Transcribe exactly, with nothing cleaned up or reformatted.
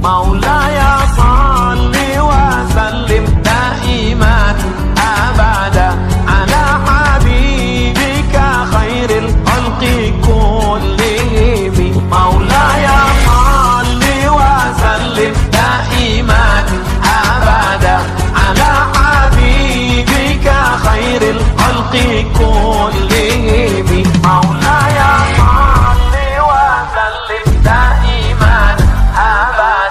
مولاي صل وسلم دائما أبدا على حبيبك خير الخلق كلهم. مولاي صل وسلم دائما أبدا على حبيبك خير الخلق كلهم.